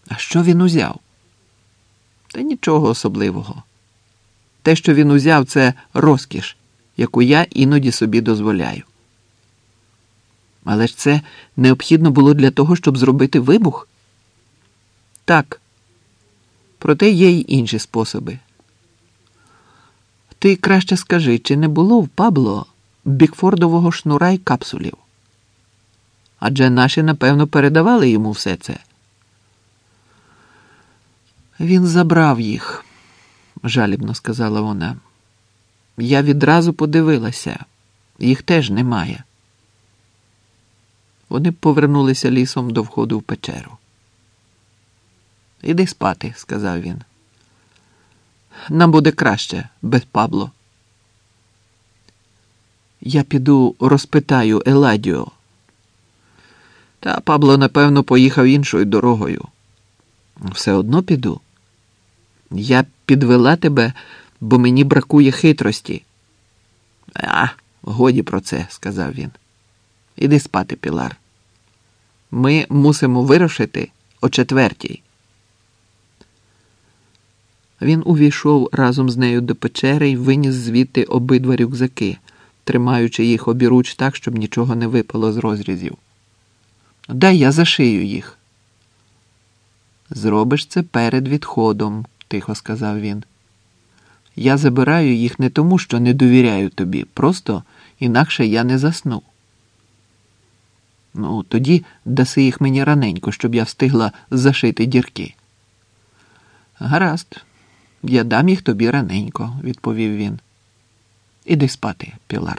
А що він узяв? Та нічого особливого. Те, що він узяв, це розкіш, яку я іноді собі дозволяю. Але ж це необхідно було для того, щоб зробити вибух? Так. Проте є й інші способи. Ти краще скажи, чи не було в Пабло бікфордового шнура й капсулів? Адже наші, напевно, передавали йому все це. Він забрав їх, жалібно сказала вона. Я відразу подивилася. Їх теж немає. Вони повернулися лісом до входу в печеру. «Іди спати», – сказав він. «Нам буде краще без Пабло». «Я піду розпитаю Еладіо». «Та Пабло, напевно, поїхав іншою дорогою». «Все одно піду. Я підвела тебе, бо мені бракує хитрості». Годі про це», – сказав він. «Іди спати, Пілар. Ми мусимо вирушити о 4:00». Він увійшов разом з нею до печери і виніс звідти обидва рюкзаки, тримаючи їх обіруч так, щоб нічого не випало з розрізів. «Дай я зашию їх». «Зробиш це перед відходом», – тихо сказав він. «Я забираю їх не тому, що не довіряю тобі, просто інакше я не засну». «Ну, тоді даси їх мені раненько, щоб я встигла зашити дірки». «Гаразд, я дам їх тобі раненько», – відповів він. «Іди спати, Пілар».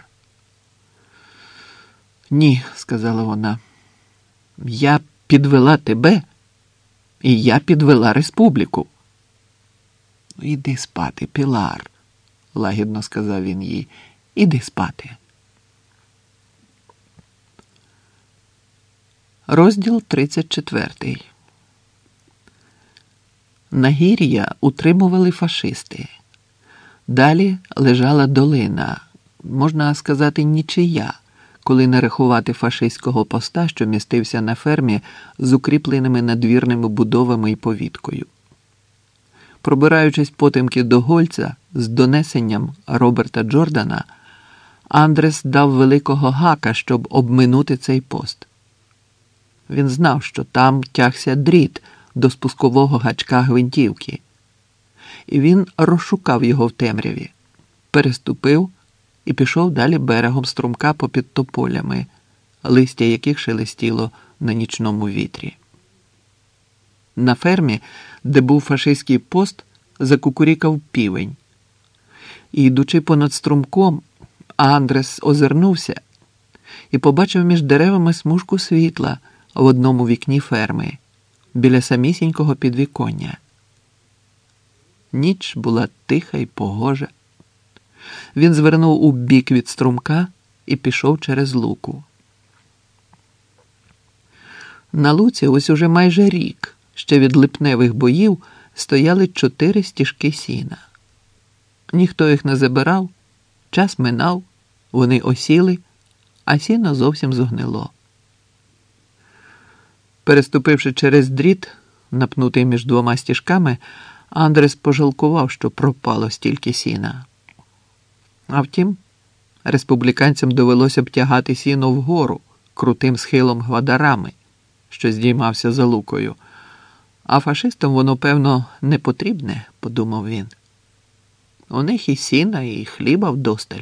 «Ні», – сказала вона. «Я підвела тебе, і я підвела республіку». «Іди спати, Пілар», – лагідно сказав він їй. «Іди спати». Розділ 34. Нагір'я утримували фашисти. Далі лежала долина, можна сказати, нічия, коли не рахувати фашистського поста, що містився на фермі з укріпленими надвірними будовами і повіткою. Пробираючись потемки до Гольця з донесенням Роберта Джордана, Андрес дав великого гака, щоб обминути цей пост. Він знав, що там тягся дріт до спускового гачка гвинтівки. І він розшукав його в темряві, переступив і пішов далі берегом струмка попід тополями, листя яких шелестіло на нічному вітрі. На фермі, де був фашистський пост, закукурікав півень. І, йдучи понад струмком, Андрес озирнувся і побачив між деревами смужку світла в одному вікні ферми, біля самісінького підвіконня. Ніч була тиха й погожа. Він звернув у бік від струмка і пішов через луку. На луці ось уже майже рік, ще від липневих боїв, стояли 4 стіжки сіна. Ніхто їх не забирав, час минав, вони осіли, а сіно зовсім зогнило. Переступивши через дріт, напнутий між 2 стіжками, Андрес пожалкував, що пропало стільки сіна. А втім, республіканцям довелося б тягати сіно вгору, крутим схилом Гвадарами, що здіймався за лукою. А фашистам воно, певно, не потрібне, подумав він. У них і сіна, і хліба вдосталь.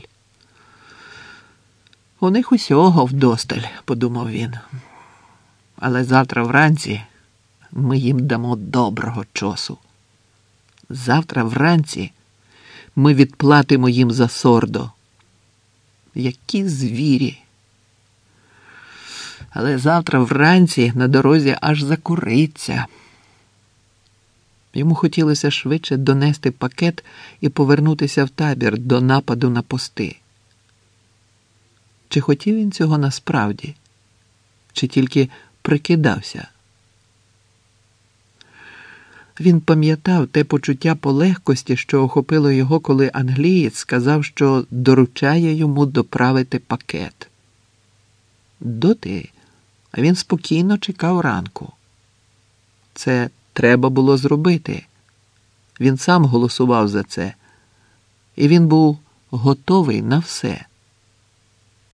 У них усього вдосталь, подумав він. Але завтра вранці ми їм дамо доброго чосу. Завтра вранці ми відплатимо їм за Сордо. Які звірі! Але завтра вранці на дорозі аж закуриться. Йому хотілося швидше донести пакет і повернутися в табір до нападу на пости. Чи хотів він цього насправді? Чи тільки прикидався? Він пам'ятав те почуття полегкості, що охопило його, коли англієць сказав, що доручає йому доправити пакет. Доти він спокійно чекав ранку. Це треба було зробити. Він сам голосував за це. І він був готовий на все.